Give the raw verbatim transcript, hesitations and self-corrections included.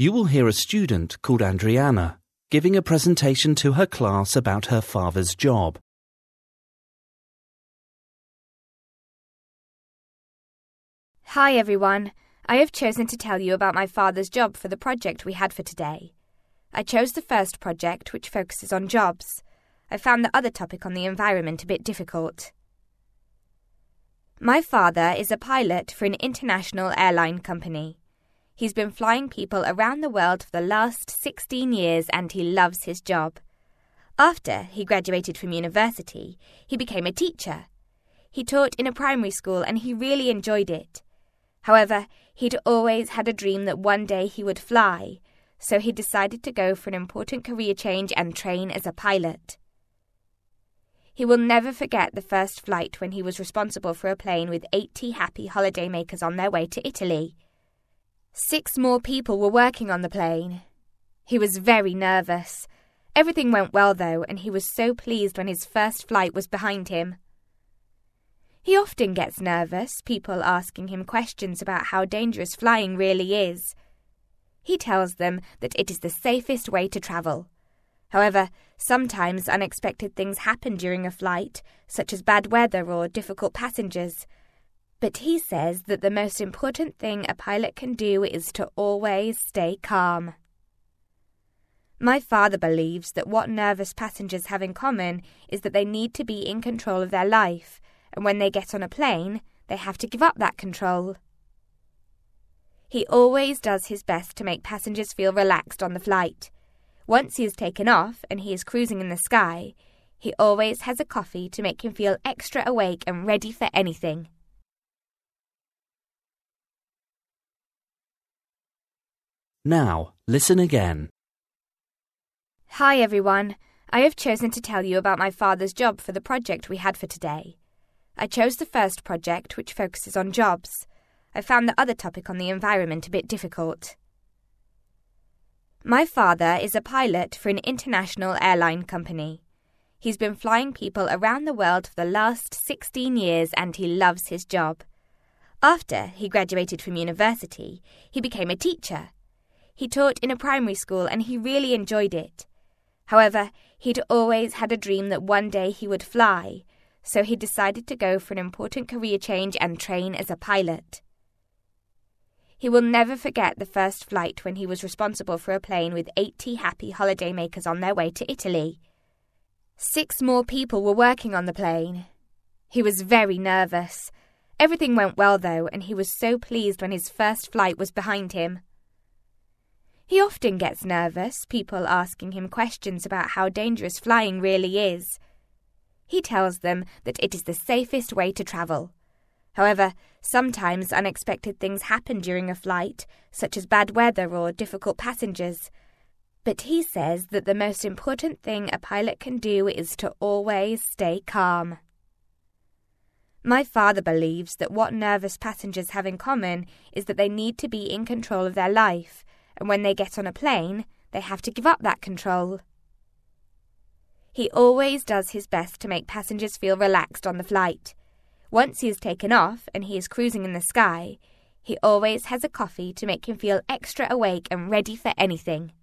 You will hear a student called Adriana giving a presentation to her class about her father's job. Hi everyone, I have chosen to tell you about my father's job for the project we had for today. I chose the first project, which focuses on jobs. I found the other topic on the environment a bit difficult. My father is a pilot for an international airline company. He's been flying people around the world for the last sixteen years and he loves his job. After he graduated from university, he became a teacher. He taught in a primary school and he really enjoyed it. However, he'd always had a dream that one day he would fly, so he decided to go for an important career change and train as a pilot. He will never forget the first flight when he was responsible for a plane with eighty happy holidaymakers on their way to Italy. Six more people were working on the plane. He was very nervous. Everything went well, though, and he was so pleased when his first flight was behind him. He often gets nervous, people asking him questions about how dangerous flying really is. He tells them that it is the safest way to travel. However, sometimes unexpected things happen during a flight, such as bad weather or difficult passengers. But he says that the most important thing a pilot can do is to always stay calm. My father believes that what nervous passengers have in common is that they need to be in control of their life, and when they get on a plane, they have to give up that control. He always does his best to make passengers feel relaxed on the flight. Once he has taken off and he is cruising in the sky, he always has a coffee to make him feel extra awake and ready for anything. Now, listen again. Hi everyone, I have chosen to tell you about my father's job for the project we had for today. I chose the first project, which focuses on jobs. I found the other topic on the environment a bit difficult. My father is a pilot for an international airline company. He's been flying people around the world for the last sixteen years and he loves his job. After he graduated from university, he became a teacher. He taught in a primary school and he really enjoyed it. However, he'd always had a dream that one day he would fly, so he decided to go for an important career change and train as a pilot. He will never forget the first flight when he was responsible for a plane with eighty happy holidaymakers on their way to Italy. Six more people were working on the plane. He was very nervous. Everything went well, though, and he was so pleased when his first flight was behind him. He often gets nervous, people asking him questions about how dangerous flying really is. He tells them that it is the safest way to travel. However, sometimes unexpected things happen during a flight, such as bad weather or difficult passengers. But he says that the most important thing a pilot can do is to always stay calm. My father believes that what nervous passengers have in common is that they need to be in control of their life, and when they get on a plane, they have to give up that control. He always does his best to make passengers feel relaxed on the flight. Once he has taken off and he is cruising in the sky, he always has a coffee to make him feel extra awake and ready for anything.